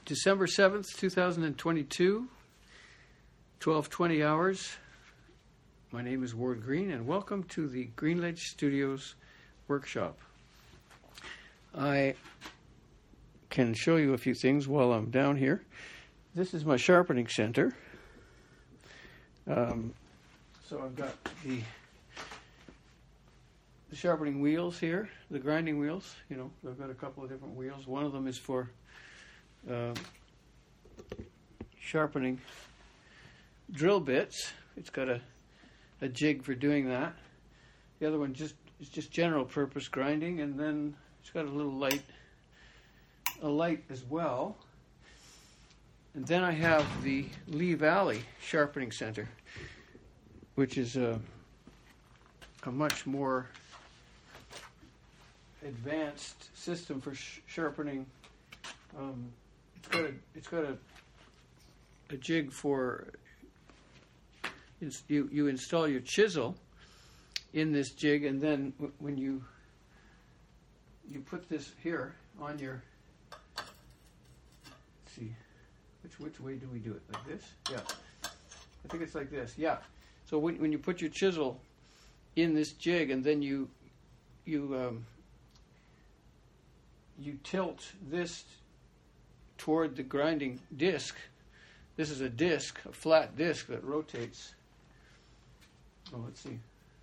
December 7th, 2022, 12:20 hours. My name is Ward Green, and welcome to the Greenledge Studios workshop. I can show you a few things while I'm down here. This is my sharpening center. So I've got the sharpening wheels here, the grinding wheels. You know, I've got a couple of different wheels. One of them is for sharpening drill bits. It's got a jig for doing that. The other one is just general purpose grinding, and then it's got a little light as well. And then I have the Lee Valley Sharpening Center, which is a much more advanced system for sharpening. It's got a jig for you install your chisel in this jig, and then when you put this here on your, let's see, which way do we do it? Like this? Yeah, I think it's like this. Yeah. So when you put your chisel in this jig, and then you tilt this toward the grinding disc. This is a disc, a flat disc that rotates. Oh, let's see.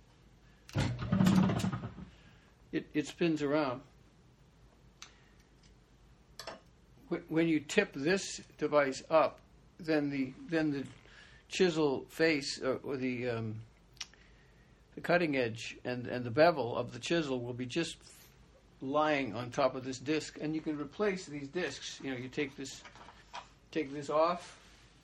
It spins around. When you tip this device up, then the chisel face or the cutting edge and the bevel of the chisel will be just lying on top of this disc, and you can replace these discs. You know, you take this off.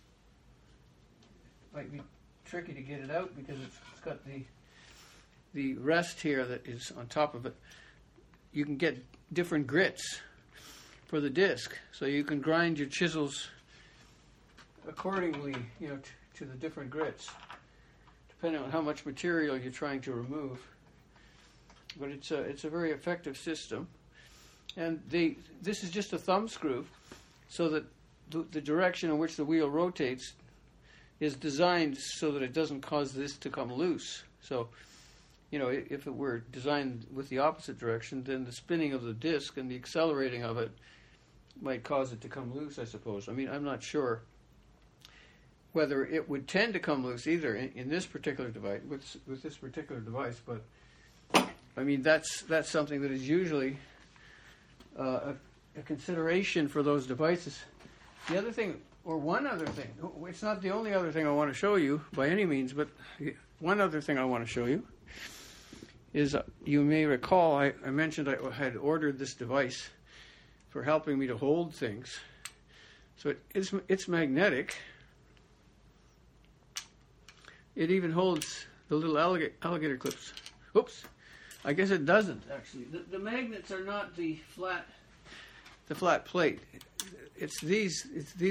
Might be tricky to get it out because it's got the rest here that is on top of it. You can get different grits for the disc, so you can grind your chisels accordingly, you know, to the different grits, depending on how much material you're trying to remove. But it's a very effective system, and this is just a thumb screw, so that the direction in which the wheel rotates is designed so that it doesn't cause this to come loose. So, you know, if it were designed with the opposite direction, then the spinning of the disc and the accelerating of it might cause it to come loose, I suppose. I mean, I'm not sure whether it would tend to come loose either in this particular device, with this particular device, but I mean, that's something that is usually a consideration for those devices. The other thing, or one other thing, it's not the only other thing I want to show you by any means, but one other thing I want to show you is, you may recall, I mentioned I had ordered this device for helping me to hold things. So it's magnetic. It even holds the little alligator clips. Oops. I guess it doesn't, actually. The magnets are not the flat plate. It's these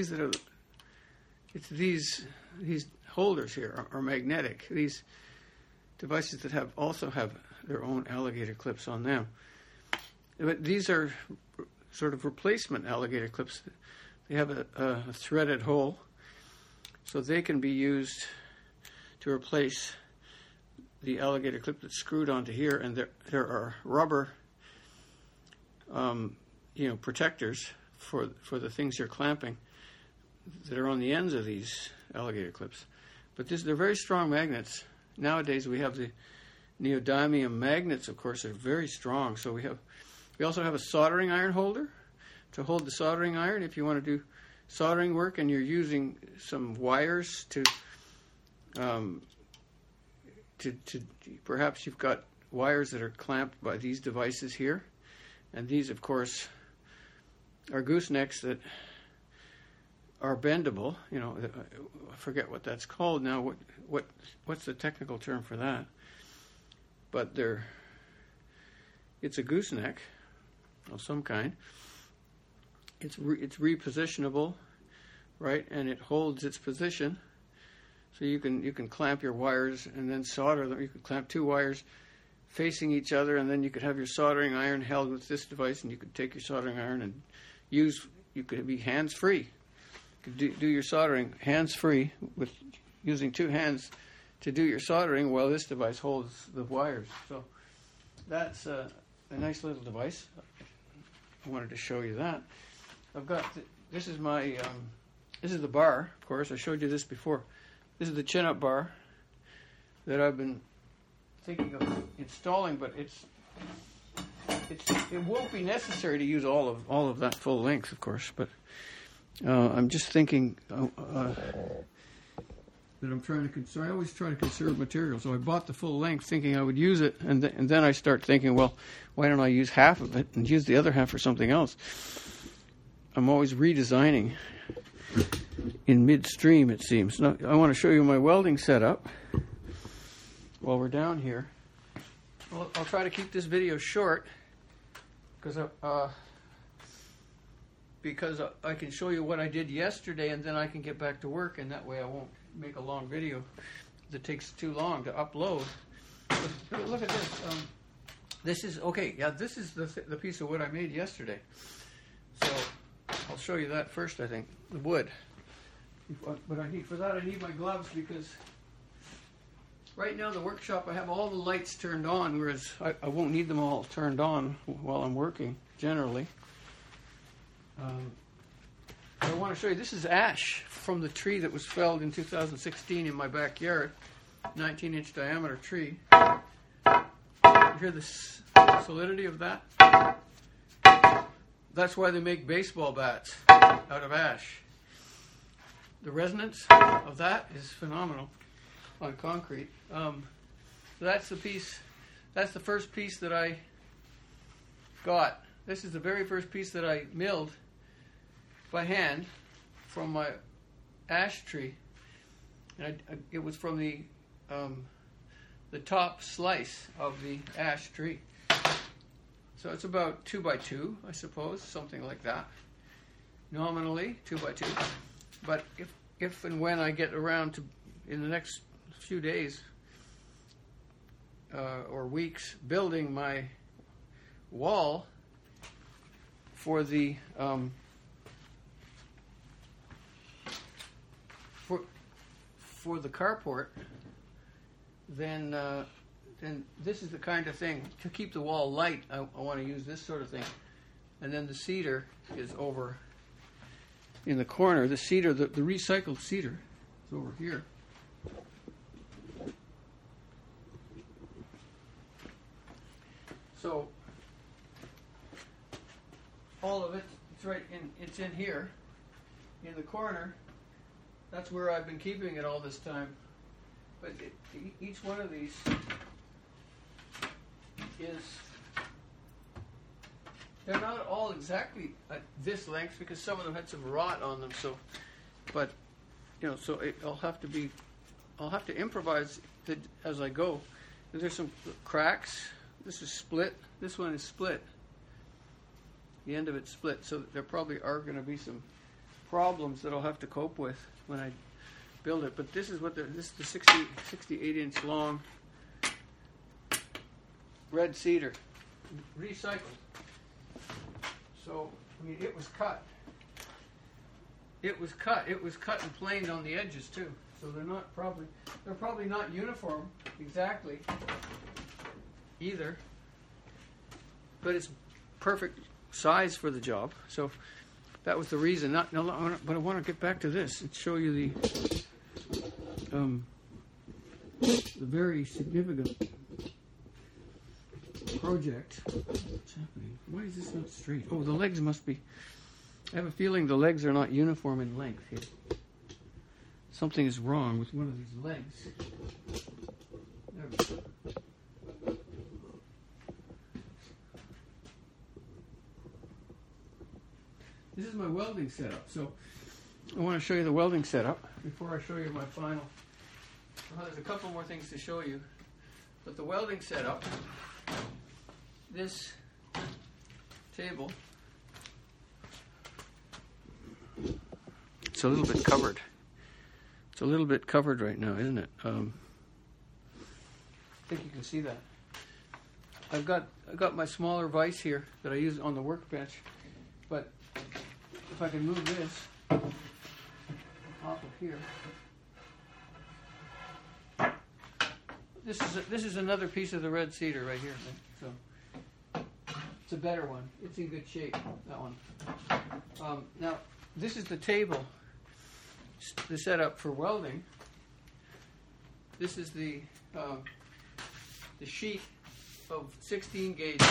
holders here are magnetic. These devices that also have their own alligator clips on them. But these are sort of replacement alligator clips. They have a threaded hole, so they can be used to replace the alligator clip that's screwed onto here, and there are rubber, protectors for the things you're clamping that are on the ends of these alligator clips. But they're very strong magnets. Nowadays we have the neodymium magnets, of course, are very strong. So we also have a soldering iron holder to hold the soldering iron if you want to do soldering work and you're using some wires to perhaps you've got wires that are clamped by these devices here, and these, of course, are goosenecks that are bendable. You know, I forget what that's called now. What's the technical term for that? But it's a gooseneck of some kind. It's repositionable, right, and it holds its position. So you can clamp your wires and then solder them. You could clamp two wires facing each other, and then you could have your soldering iron held with this device, and you could take your soldering iron and use you could be hands-free. You could do your soldering hands-free with using two hands to do your soldering while this device holds the wires. So that's a nice little device. I wanted to show you that. I've got this is my this is the bar. Of course, I showed you this before. This is the chin-up bar that I've been thinking of installing, but it won't be necessary to use all of that full length, of course. But I'm just thinking that I'm trying to. So I always try to conserve material. So I bought the full length, thinking I would use it, and then I start thinking, well, why don't I use half of it and use the other half for something else? I'm always redesigning in midstream, it seems. Now, I want to show you my welding setup while we're down here. Well, I'll try to keep this video short because I can show you what I did yesterday, and then I can get back to work, and that way I won't make a long video that takes too long to upload. But look at this. This is okay. Yeah, this is the piece of wood I made yesterday. So I'll show you that first. I think the wood. But I need my gloves because right now in the workshop I have all the lights turned on, whereas I won't need them all turned on while I'm working generally. I want to show you, this is ash from the tree that was felled in 2016 in my backyard, 19-inch diameter tree. You hear the solidity of that? That's why they make baseball bats out of ash. The resonance of that is phenomenal on concrete. So that's the piece. That's the first piece that I got. This is the very first piece that I milled by hand from my ash tree, and it was from the top slice of the ash tree. So it's about 2 by 2, I suppose, something like that. Nominally 2 by 2, but if and when I get around to in the next few days or weeks building my wall for the for the carport, then this is the kind of thing to keep the wall light. I want to use this sort of thing, and then the cedar is over in the corner. The cedar, the recycled cedar, is over here. So all of it, it's in here, in the corner. That's where I've been keeping it all this time. But each one of these they're not all exactly at this length because some of them had some rot on them. So, but so I'll have to improvise as I go. There's some cracks. This is split. This one is split. The end of it's split. So there probably are going to be some problems that I'll have to cope with when I build it. But this is this is the 68-inch long red cedar, recycled. So I mean, it was cut. It was cut and planed on the edges too. So they're probably not uniform exactly either. But it's perfect size for the job. So that was the reason. But I want to get back to this and show you the very significant project. What's happening? Why is this not straight? Oh, the legs must be. I have a feeling the legs are not uniform in length here. Something is wrong with one of these legs. There we go. This is my welding setup. So I want to show you the welding setup before I show you my final. Well, there's a couple more things to show you. But the welding setup, this table, it's a little bit covered. It's a little bit covered right now, isn't it? I think you can see that. I've got my smaller vise here that I use on the workbench, but if I can move this off of here. This is another piece of the red cedar right here. So it's a better one. It's in good shape, that one. Now, this is the table, the setup for welding. This is the sheet of 16 gauge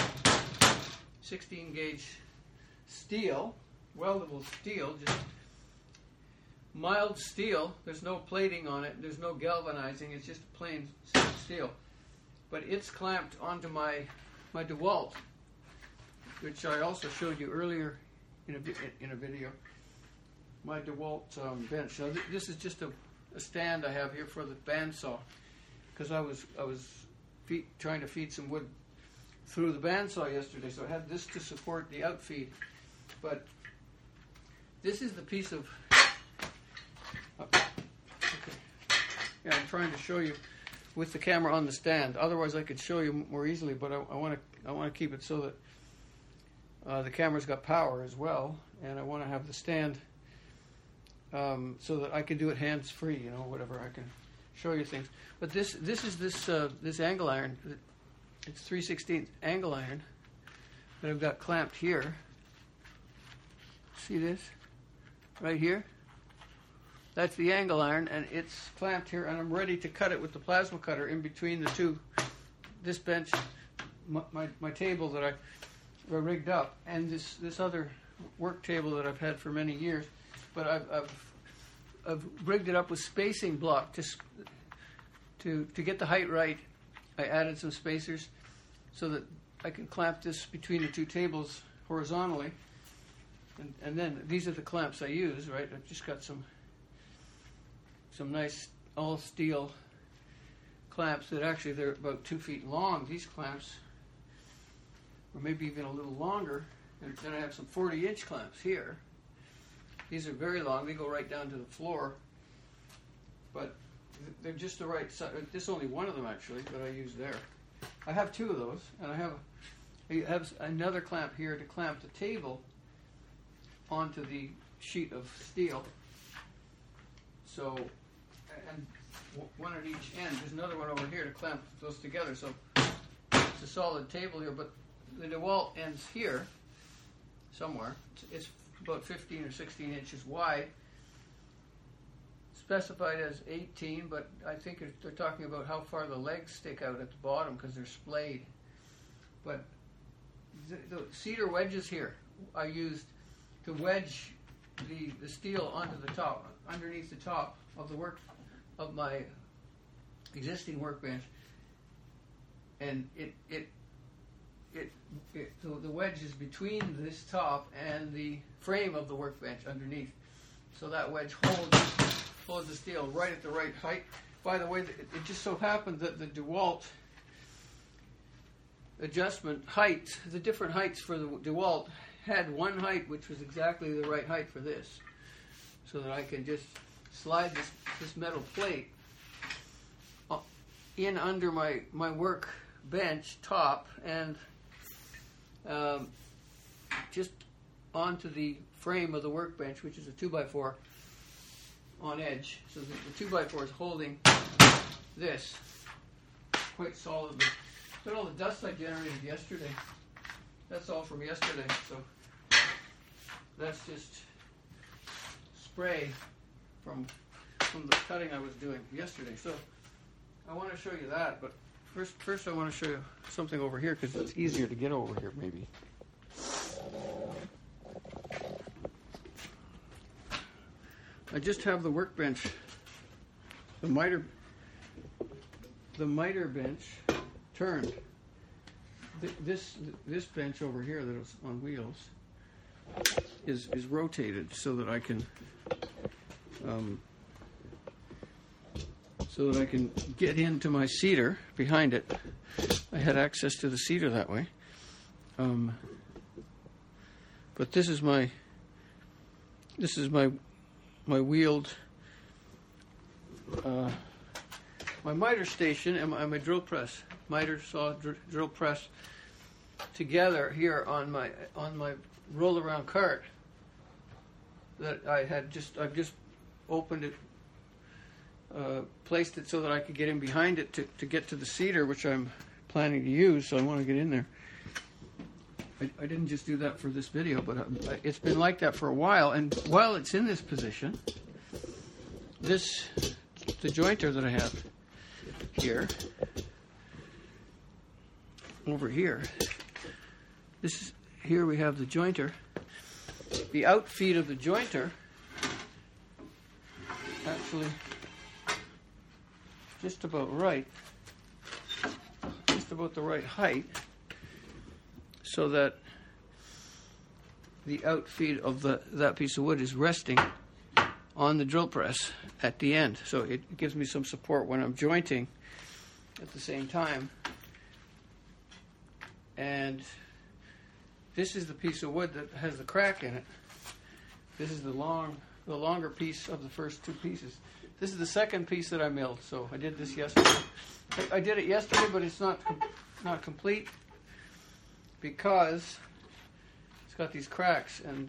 steel, weldable steel, just mild steel. There's no plating on it. There's no galvanizing. It's just plain steel. But it's clamped onto my DeWalt, which I also showed you earlier in a video. My DeWalt bench. Now this is just a stand I have here for the bandsaw, because I was trying to feed some wood through the bandsaw yesterday, so I had this to support the outfeed. But this is the piece of. Okay. Yeah, I'm trying to show you with the camera on the stand. Otherwise, I could show you more easily, but I want to keep it so that the camera's got power as well, and I want to have the stand so that I can do it hands-free. You know, whatever, I can show you things. But this is this angle iron. It's 3/16 angle iron that I've got clamped here. See this right here? That's the angle iron, and it's clamped here, and I'm ready to cut it with the plasma cutter in between the two. This bench, my table that I rigged up, and this other work table that I've had for many years, but I've rigged it up with spacing block to get the height right. I added some spacers so that I can clamp this between the two tables horizontally, and then these are the clamps I use. Right, I've just got some nice all steel clamps that actually they're about 2 feet long. These clamps, or maybe even a little longer. And then I have some 40-inch clamps here. These are very long. They go right down to the floor. But they're just the right size. This is only one of them, actually, that I use there. I have two of those, and I have another clamp here to clamp the table onto the sheet of steel. So, and one at each end. There's another one over here to clamp those together. So it's a solid table here, but the DeWalt ends here somewhere. It's about 15 or 16 inches wide. Specified as 18, but I think they're talking about how far the legs stick out at the bottom because they're splayed. But the cedar wedges here I used to wedge the steel onto the top, underneath the top of my existing workbench, and the wedge is between this top and the frame of the workbench underneath, so that wedge holds the steel right at the right height. By the way, it just so happened that the DeWalt adjustment heights, the different heights for the DeWalt, had one height which was exactly the right height for this, so that I can just slide this metal plate in under my workbench top and just onto the frame of the workbench, which is a 2x4 on edge. So the 2x4 is holding this quite solidly. Look at all the dust I generated yesterday. That's all from yesterday. So that's just spray from the cutting I was doing yesterday. So I want to show you that, but first I want to show you something over here because it's easier to get over here maybe. I just have the workbench, the miter bench turned. This bench over here that is on wheels is rotated so that I can get into my cedar behind it. I had access to the cedar that way. But this is my wheeled my miter station and my drill press, miter saw drill press together here on my roll around cart. that I've just opened it, placed it so that I could get in behind it to get to the cedar, which I'm planning to use, so I want to get in there. I didn't just do that for this video, but it's been like that for a while, and while it's in this position, the jointer that I have over here, here we have the jointer. The outfeed of the jointer actually just about right, just about the right height, so that the outfeed of that piece of wood is resting on the drill press at the end. So it gives me some support when I'm jointing at the same time. And this is the piece of wood that has the crack in it. This is the longer piece of the first two pieces. This is the second piece that I milled. So I did this yesterday. I did it yesterday, but it's not complete because it's got these cracks, and you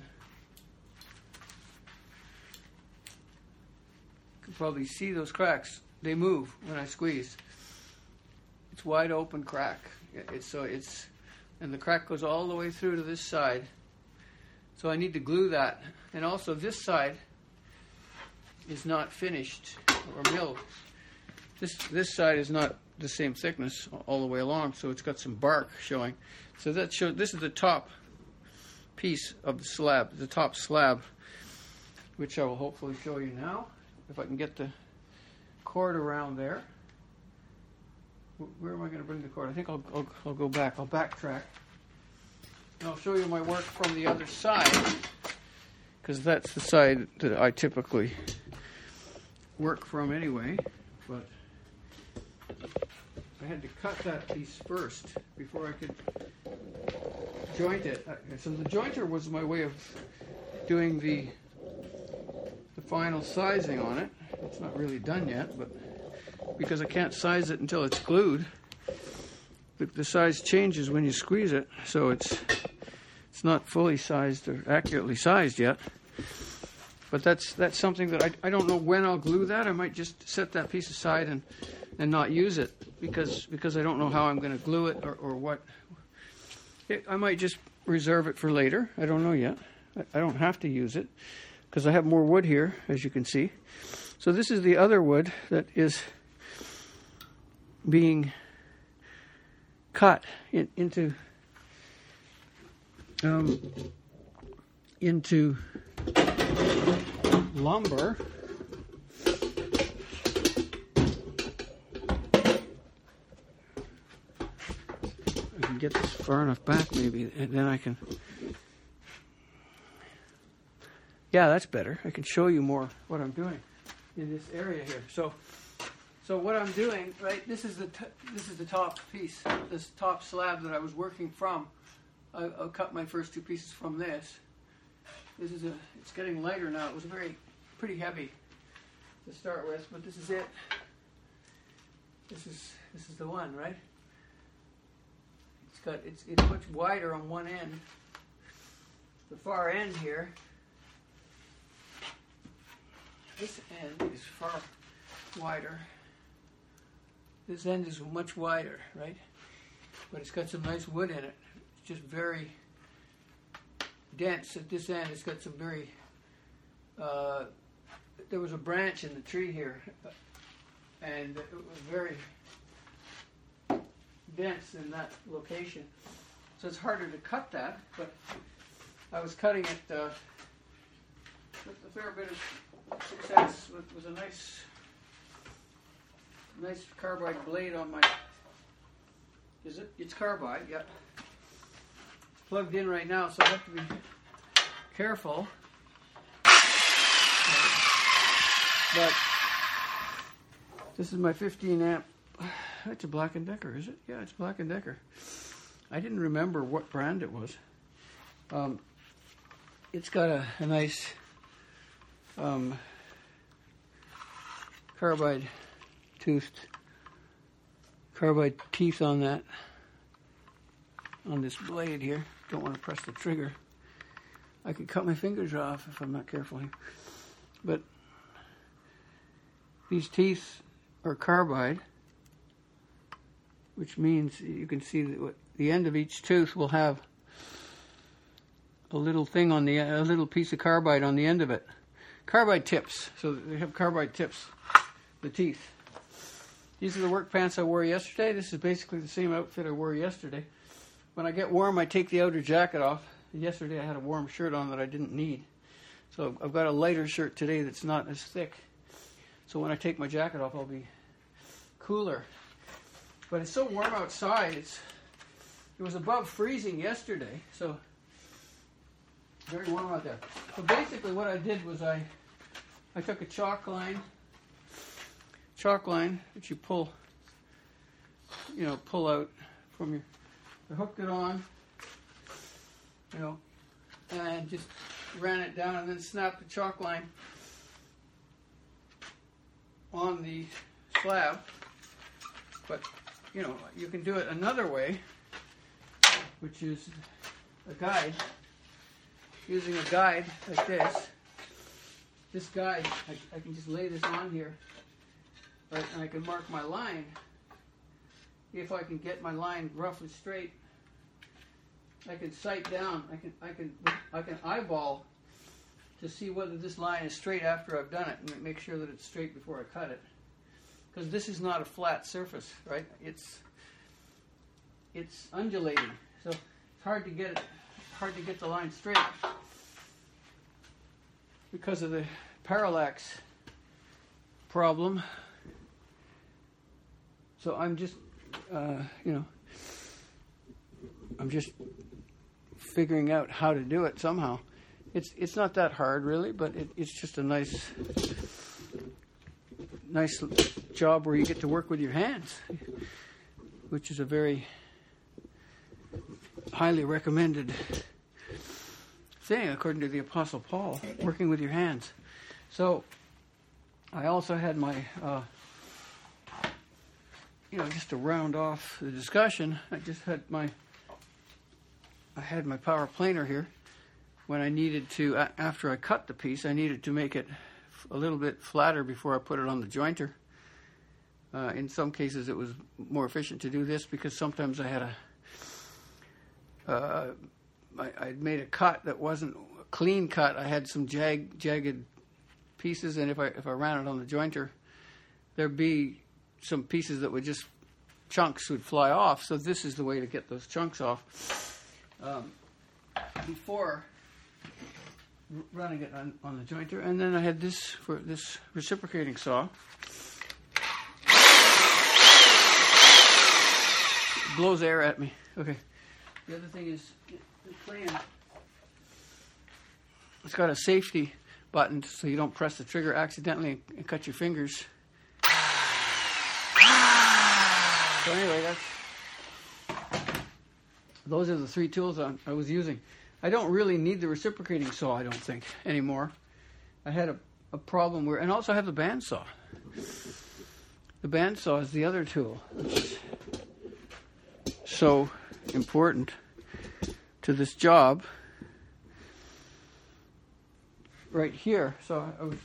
can probably see those cracks. They move when I squeeze. It's wide open crack. And the crack goes all the way through to this side. So I need to glue that. And also this side is not finished or milled. This side is not the same thickness all the way along, so it's got some bark showing. So this is the top piece of the slab, the top slab, which I will hopefully show you now, if I can get the cord around there. Where am I going to bring the cord? I think I'll go back. I'll backtrack. And I'll show you my work from the other side, because that's the side that I typically work from anyway. But I had to cut that piece first before I could joint it. So the jointer was my way of doing the final sizing on it. It's not really done yet, but because I can't size it until it's glued, the size changes when you squeeze it, so it's not fully sized or accurately sized yet. But that's something that I don't know when I'll glue that. I might just set that piece aside and not use it because I don't know how I'm going to glue it or what. I might just reserve it for later. I don't know yet. I don't have to use it because I have more wood here, as you can see. So this is the other wood that is being cut into lumber. I can get this far enough back maybe, and then I can... Yeah, that's better. I can show you more what I'm doing in this area here. So what I'm doing, right? This is the top piece, this top slab that I was working from. I'll cut my first two pieces from this. It's getting lighter now. It was pretty heavy to start with, but this is it. This is the one, right? It's much wider on one end. The far end here. This end is far wider. This end is much wider, right? But it's got some nice wood in it. It's just very dense at this end. It's got some very... there was a branch in the tree here, and it was very dense in that location. So it's harder to cut that, but I was cutting it with a fair bit of success. With a nice carbide blade on my... Is it? It's carbide, yeah. It's plugged in right now, so I have to be careful. But this is my 15 amp. It's a Black & Decker, is it? Yeah, it's Black & Decker. I didn't remember what brand it was. It's got a nice carbide teeth on this blade here. Don't want to press the trigger. I could cut my fingers off if I'm not careful here. But these teeth are carbide, which means you can see that the end of each tooth will have a little thing on a little piece of carbide on the end of it. Carbide tips. So they have carbide tips, the teeth. These are the work pants I wore yesterday. This is basically the same outfit I wore yesterday. When I get warm, I take the outer jacket off. Yesterday I had a warm shirt on that I didn't need. So I've got a lighter shirt today that's not as thick. So when I take my jacket off, I'll be cooler. But it's so warm outside. It was above freezing yesterday, so very warm out there. So basically what I did was I took a chalk line, which you pull out from your, I hooked it on, and just ran it down and then snapped the chalk line on the slab. But, you can do it another way, which is a guide. Using a guide like this. This guide, I can just lay this on here, right, and I can mark my line. If I can get my line roughly straight, I can sight down. I can eyeball to see whether this line is straight after I've done it, and make sure that it's straight before I cut it. Because this is not a flat surface, right? It's undulating, so it's hard to get the line straight because of the parallax problem. So I'm just, I'm just figuring out how to do it somehow. It's not that hard really, but it's just a nice job where you get to work with your hands, which is a very highly recommended thing according to the Apostle Paul, working with your hands. So I also had my just to round off the discussion, I had my power planer here. When I needed to, after I cut the piece, I needed to make it a little bit flatter before I put it on the jointer. In some cases it was more efficient to do this because sometimes I had I'd made a cut that wasn't a clean cut. I had some jagged pieces, and if I ran it on the jointer, there'd be some pieces that would just, chunks would fly off. So this is the way to get those chunks off before running it on the jointer. And then I had this for this reciprocating saw. It blows air at me. Okay. The other thing is the plane. It's got a safety button so you don't press the trigger accidentally and cut your fingers. So anyway, those are the three tools I was using. I don't really need the reciprocating saw, I don't think, anymore. I had a problem where, and also I have the bandsaw. The bandsaw is the other tool. It's so important to this job. Right here, so I was,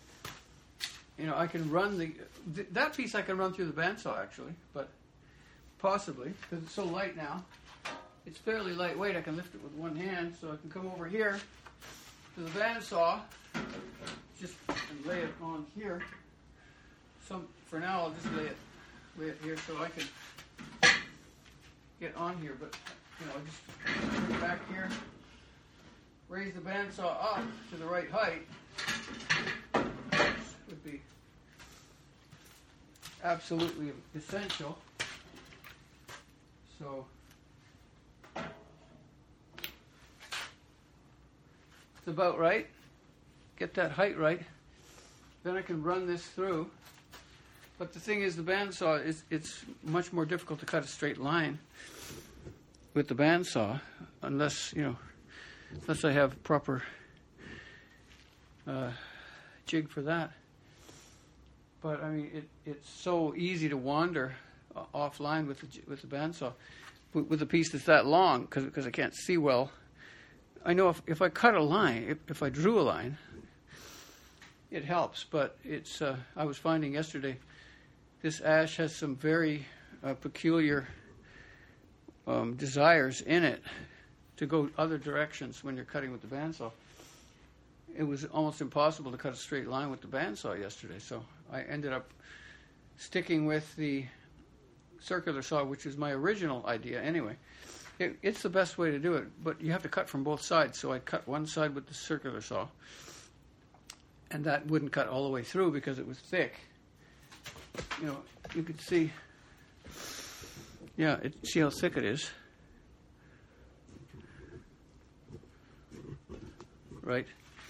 I can run that piece I can run through the bandsaw actually, but possibly, because it's so light now. It's fairly lightweight. I can lift it with one hand, so I can come over here to the bandsaw, just and lay it on here. For now, I'll just lay it here so I can get on here. But just put it back here, raise the bandsaw up to the right height, which would be absolutely essential. So it's about right. Get that height right. Then I can run this through. But the thing is, the bandsaw it's much more difficult to cut a straight line with the bandsaw unless I have proper jig for that. But I mean, it's so easy to wander offline with the bandsaw. With a piece that's that long, because I can't see well, I know if I cut a line, if I drew a line, it helps. But it's I was finding yesterday, this ash has some very peculiar desires in it to go other directions when you're cutting with the bandsaw. It was almost impossible to cut a straight line with the bandsaw yesterday, so I ended up sticking with the circular saw, which is my original idea anyway. It's the best way to do it, but you have to cut from both sides, so I cut one side with the circular saw, and that wouldn't cut all the way through because it was thick. You know, you could see, see how thick it is. Right?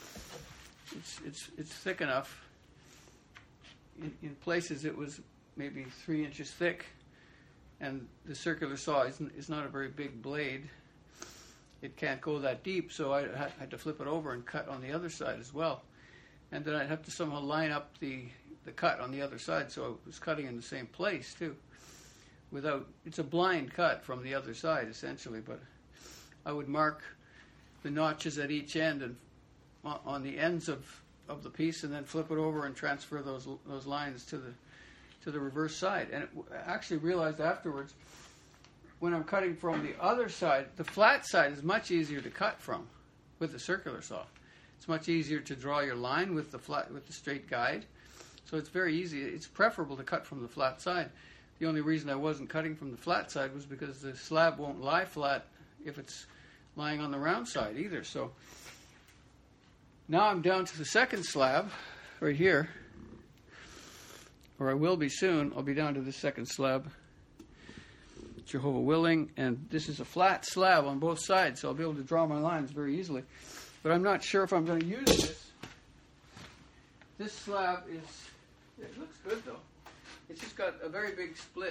It's thick enough. In places it was maybe 3 inches thick, and the circular saw is not a very big blade. It can't go that deep, so I had to flip it over and cut on the other side as well. And then I'd have to somehow line up the cut on the other side, so it was cutting in the same place too. It's a blind cut from the other side essentially, but I would mark the notches at each end and on the ends of the piece, and then flip it over and transfer those lines to the reverse side. And I actually realized afterwards, when I'm cutting from the other side, the flat side is much easier to cut from with the circular saw. It's much easier to draw your line with the straight guide. So it's very easy. It's preferable to cut from the flat side. The only reason I wasn't cutting from the flat side was because the slab won't lie flat if it's lying on the round side either. So now I'm down to the second slab right here, or I will be soon. I'll be down to the second slab, Jehovah willing, and this is a flat slab on both sides, so I'll be able to draw my lines very easily. But I'm not sure if I'm going to use this. This slab it looks good though. It's just got a very big split.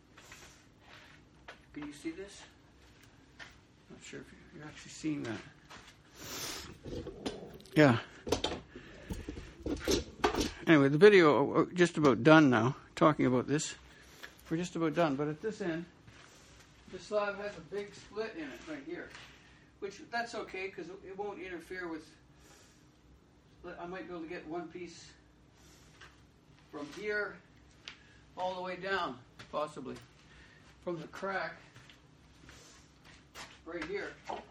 Can you see this? Not sure if you're actually seeing that. Yeah. Anyway, the video just about done now, talking about this. We're just about done, but at this end, the slab has a big split in it right here, which that's okay because it won't interfere with, I might be able to get one piece from here all the way down, possibly, from the crack right here.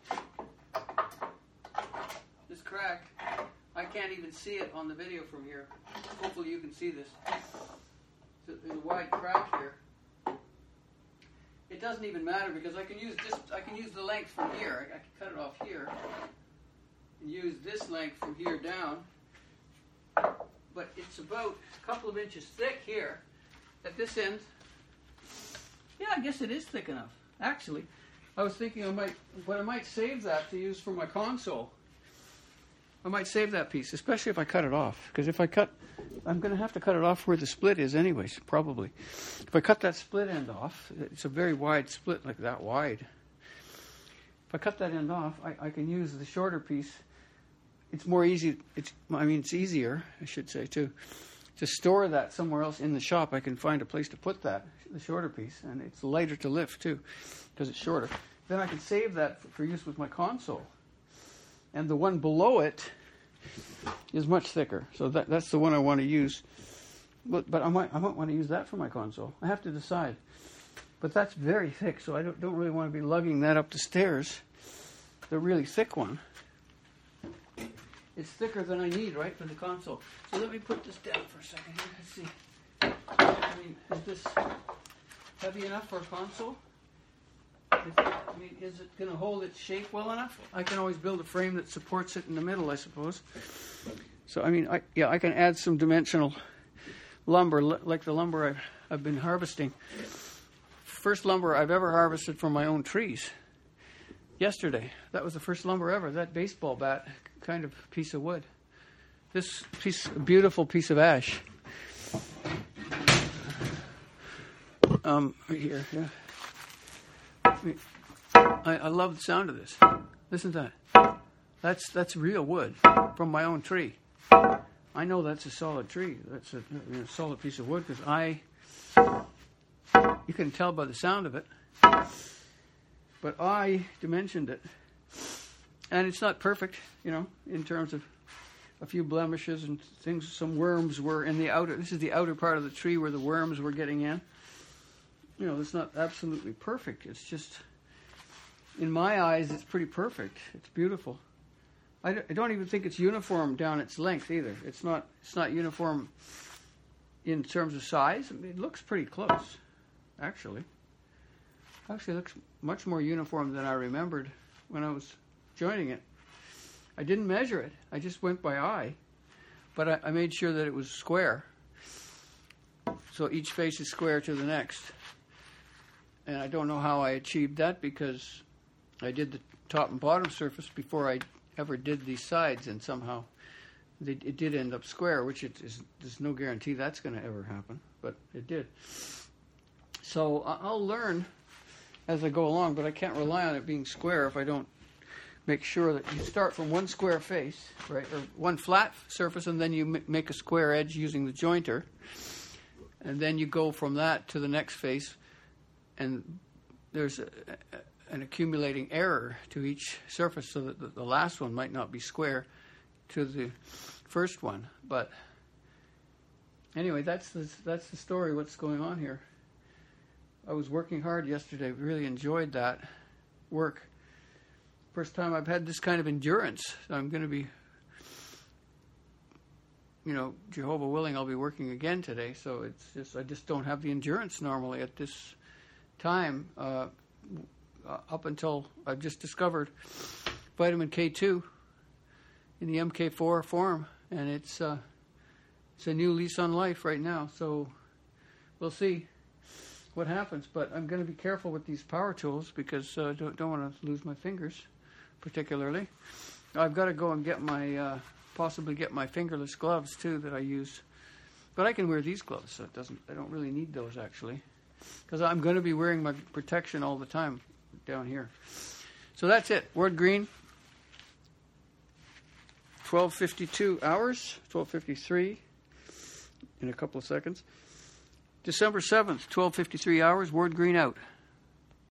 This crack, I can't even see it on the video from here. Hopefully you can see this. There's a wide crack here. It doesn't even matter because I can use the length from here. I can cut it off here and use this length from here down. But it's about a couple of inches thick here at this end. Yeah, I guess it is thick enough. Actually, I was thinking I might save that to use for my console. I might save that piece, especially if I cut it off. Because I'm going to have to cut it off where the split is anyways, probably. If I cut that split end off, it's a very wide split, like that wide. If I cut that end off, I can use the shorter piece. It's more easy. It's easier, I should say, to store that somewhere else in the shop. I can find a place to put that, the shorter piece, and it's lighter to lift too, because it's shorter. Then I can save that for use with my console. And the one below it is much thicker, so that's the one I want to use. But I might want to use that for my console. I have to decide. But that's very thick, so I don't really want to be lugging that up the stairs. The really thick one. It's thicker than I need, right, for the console. So let me put this down for a second here. Let's see. Is this heavy enough for a console? Is it going to hold its shape well enough? I can always build a frame that supports it in the middle, I suppose. So, I can add some dimensional lumber, like the lumber I've been harvesting. First lumber I've ever harvested from my own trees. Yesterday. That was the first lumber ever, that baseball bat kind of piece of wood. This beautiful piece of ash. Right here, yeah. I love the sound of this. Listen to that. That's real wood from my own tree. I know that's a solid tree. That's a solid piece of wood because you can tell by the sound of it. But I dimensioned it And it's not perfect, in terms of a few blemishes and things. Some worms were in the outer. This is the outer part of the tree where the worms were getting in. It's not absolutely perfect. It's just, in my eyes, it's pretty perfect. It's beautiful. I don't even think it's uniform down its length either. It's not uniform in terms of size. It looks pretty close, actually. Actually, it looks much more uniform than I remembered when I was joining it. I didn't measure it. I just went by eye. But I made sure that it was square. So each face is square to the next. And I don't know how I achieved that because I did the top and bottom surface before I ever did these sides, and somehow it did end up square, which there's no guarantee that's going to ever happen, but it did. So I'll learn as I go along, but I can't rely on it being square if I don't make sure that you start from one square face, right, or one flat surface, and then you make a square edge using the jointer, and then you go from that to the next face, and there's an accumulating error to each surface, so that the last one might not be square to the first one. But anyway, that's the story. What's going on here? I was working hard yesterday. Really enjoyed that work. First time I've had this kind of endurance. I'm going to be, Jehovah willing, I'll be working again today. So I just don't have the endurance normally at this time. Up until I've just discovered vitamin K2 in the MK4 form, and it's a new lease on life right now. So we'll see what happens. But I'm going to be careful with these power tools because I don't want to lose my fingers, particularly. I've got to go and get possibly get my fingerless gloves too that I use, but I can wear these gloves, so I don't really need those actually, because I'm going to be wearing my protection all the time down here. So that's it. Ward Green, 12:52 hours, 12:53 in a couple of seconds. December 7th, 12:53 hours, Ward Green out.